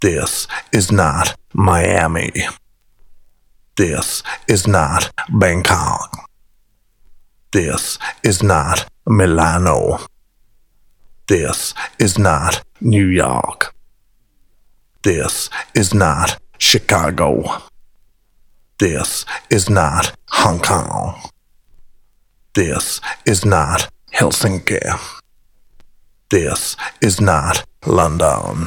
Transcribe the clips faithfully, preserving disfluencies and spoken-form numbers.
This is not Miami. This is not Bangkok. This is not Milano. This is not New York. This is not Chicago. This is not Hong Kong. This is not Helsinki. This is not London.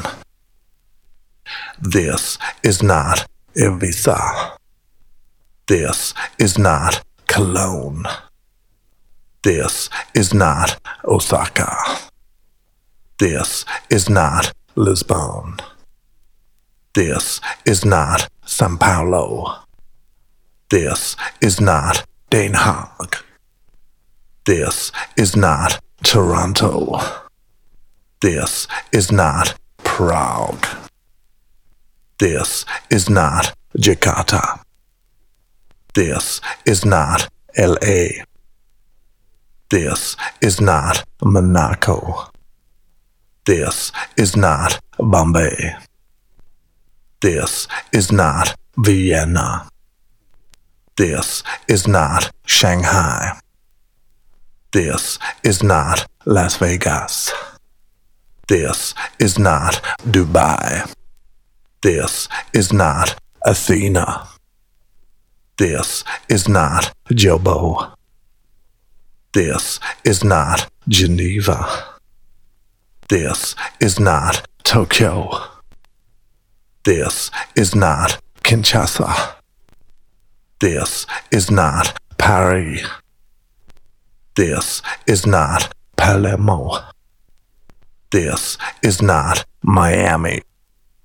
This is not Ibiza. This is not Cologne. This is not Osaka. This is not Lisbon. This is not Sao Paulo. This is not Den Haag. This is not Toronto. This is not Prague. This is not Jakarta. This is not L A. This is not Monaco. This is not Bombay. This is not Vienna. This is not Shanghai. This is not Las Vegas. This is not Dubai. This is not Athena. This is not Jobo. This is not Geneva. This is not Tokyo. This is not Kinshasa. This is not Paris. This is not Palermo. This is not Miami.